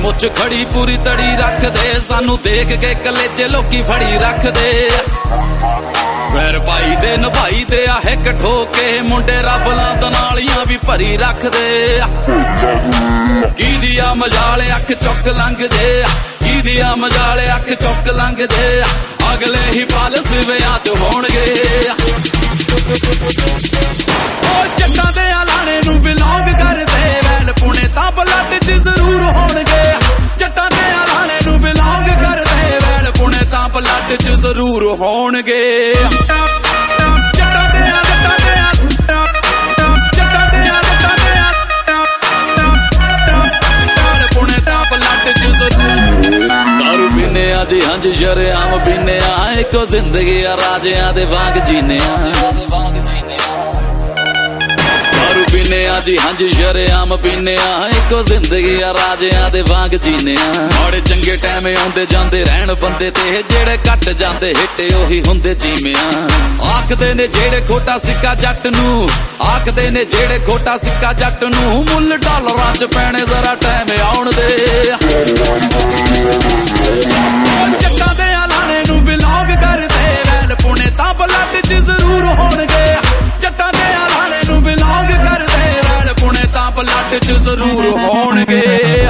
ਮੁੱਛ ਖੜੀ ਪੂਰੀ ਤੜੀ ਰੱਖਦੇ, ਸਾਨੂੰ ਦੇਖ ਕੇ ਕਲੇਜੇ ਲੋਕੀ ਫੜੀ ਰੱਖਦੇ। ਫਿਰ ਭਾਈ ਦੇ ਨਿਭਾਈ ਦੇ ਆ ਹਿੱਕ ਠੋਕੇ, ਮੁੰਡੇ ਰੱਬ ਲਾਂਦ ਨਾਲੀਆਂ ਵੀ ਭਰੀ ਰੱਖਦੇ। ਕੀ ਆ ਮਜਾਲ ਅੱਖ ਚੁੱਕ ਲੰਘ ਜੇ, ਕੀ ਆ ਮਜਾਲ ਅੱਖ ਚੁੱਕ ਲੰਘ ਜੇ, ਅਗਲੇ ਹੀ ਪਲ ਸਿਵਿਆਂ ਚ ਹੋਣਗੇ। ਉਹ ਜੱਟਾਂ ਦੇ ਆਲਾਣੇ ਨੂੰ ਬਿਲੋਂਗ ਕਰਦੇ, ਵੈਲ ਪੁਣੇ ਤਾਂ ਬਲੱਡ ਚ ਜ਼ਰੂਰ ਹੋਣਗੇ। ਜੱਟਾਂ ਦੇ ਆਲਾਣੇ ਨੂੰ ਬਿਲੋਂਗ ਕਰਦੇ, ਵੈਲ ਪੁਣੇ ਤਾਂ ਬਲੱਡ ਚ ਜ਼ਰੂਰ ਹੋਣਗੇ। जी हंज शरेआम पीने एको जिंदगी आ राजियां दे वांग जीने दारू पीने जी हंज शरेआम पीने एको जिंदगी आ राजियां दे वांग जीने। माड़े चंगे टाइम आउंदे जांदे रहन बंदे ते, जेड़े कट जांदे हिट्टे ओही हुंदे जीमियां। आखदे ने जेड़े खोटा सिक्का जट नूं, आखदे ने जेड़े खोटा सिक्का जट नूं, मुल डॉलरां च पैणे जरा टाइम आउण दे। जट्टां दे आलाणे नूं बिलोंग करदे, वैल पुणे तां बलੱਡ च ਜ਼ਰੂਰ होणगे। जट्टां दे आलाणे नूं बिलोंग करदे, वैल पुणे तां बलੱਡ च ਜ਼ਰੂਰ होणगे।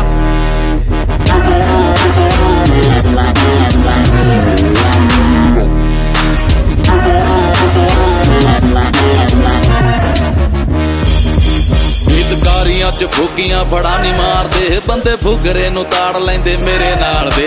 ਗੀਤਕਾਰੀਆਂ ਚ ਫੁੱਕੀਆਂ ਫੜਾ ਨੀ ਮਾਰਦੇ, ਬੰਦੇ ਫੁਕਰੇ ਨੂੰ ਤਾੜ ਲੈਂਦੇ ਮੇਰੇ ਨਾਲ ਦੇ।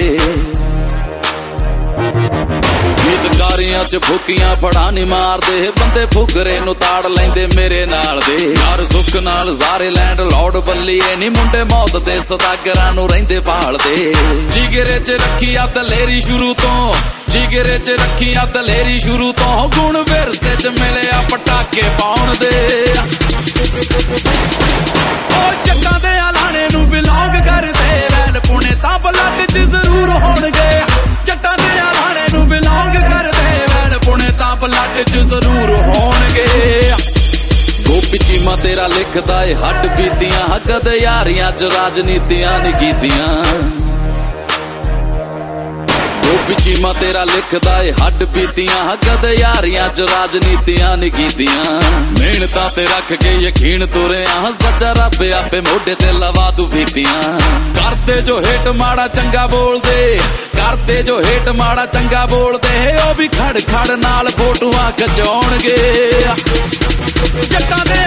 ਗੀਤਕਾਰੀਆਂ ਚ ਫੁੱਕੀਆਂ ਫੜਾ ਨੀ ਮਾਰਦੇ, ਬੰਦੇ ਫੁਕਰੇ ਨੂੰ ਤਾੜ ਲੈਂਦੇ ਮੇਰੇ ਨਾਲ ਦੇ। ਯਾਰ ਸੁੱਖ ਨਾਲ ਜ਼ਾਰੇ ਲੈਂਡ ਲੌਰਡ ਬੱਲੀਏ ਨੀ, ਮੁੰਡੇ ਮੌਤ ਦੇ ਸਦਾਗਰਾਂ ਨੂੰ ਰਹਿੰਦੇ ਭਾਲਦੇ। ਜਿਗਰੇ ਚ ਰੱਖੀ ਆ ਦਲੇਰੀ ਸ਼ੁਰੂ ਤੋਂ, ਜਿਗਰੇ ਚ ਰੱਖੀ ਆ ਦਲੇਰੀ ਸ਼ੁਰੂ ਤੋਂ, ਗੁਣ ਵਿਰਸੇ ਚ ਮਿਲਿਆ ਪਟਾਕੇ ਪਾਉਣ ਦੇ। ਉਹ ਜੱਟਾਂ ਦੇ ਆਲਾਣੇ ਨੂੰ ਬਿਲੋਂਗ ਕਰਦੇ, ਵੈਲ ਪੁਣੇ ਤਾਂ ਬਲੱਡ ਚ ਜ਼ਰੂਰ ਹੋਣਗੇ। ਜੱਟਾਂ ਦੇ ਆਲਾਣੇ ਨੂੰ ਬਿਲੋਂਗ ਕਰਦੇ, ਵੈਲ ਪੁਣੇ ਤਾਂ ਬਲੱਡ ਚ ਜ਼ਰੂਰ ਹੋਣਗੇ। ਗੋਪੀ ਚੀਮਾ ਤੇਰਾ ਲਿਖਦਾ ਏ ਹੱਡ ਬੀਤੀਆਂ, ਕਦੇ ਯਾਰੀਆਂ ਚ ਰਾਜਨੀਤੀਆਂ ਨੀ ਕੀਤੀਆਂ। ਗੋਪੀ ਚੀਮਾ ਤੇਰਾ ਲਿਖਦਾ ਏ ਹੱਡ ਬੀਤੀਆਂ, ਕਦੇ ਯਾਰੀਆਂ ਚ ਰਾਜਨੀਤੀਆਂ ਨੀ ਕੀਤੀਆਂ। ਮਿਹਨਤਾਂ ਤੇ ਰੱਖ ਕੇ ਯਕੀਨ ਤੁਰਿਆ, ਸੱਚਾ ਰੱਬ ਆਪੇ ਮੋਢੇ ਤੇ ਲਵਾ ਦੂ ਬੀਤੀਆਂ। ਕਰਦੇ ਜੋ ਹੇਟ ਮਾੜਾ ਚੰਗਾ ਬੋਲਦੇ, ਕਰਦੇ ਜੋ ਹੇਟ ਮਾੜਾ ਚੰਗਾ ਬੋਲਦੇ, ਉਹ ਵੀ ਖੜ ਖੜ ਨਾਲ ਫੋਟੋਆਂ ਖਿਚਾਉਣਗੇ। ਜੱਟਾਂ ਦੇ